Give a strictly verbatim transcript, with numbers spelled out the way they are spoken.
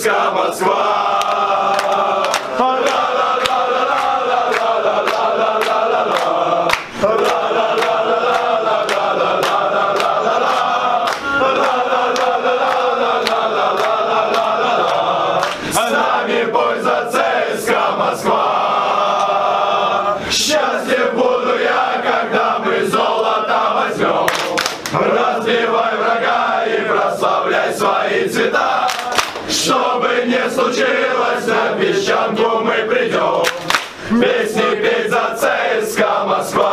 ЦСКА Москва. С нами бой за ЦСКА Москва. Счастлив буду я, когда мы золото возьмем. Разбивай врага и прославляй свои цвета. Чтобы не случилось, на песчанку мы придем. Песни петь за ЦСКА Москва.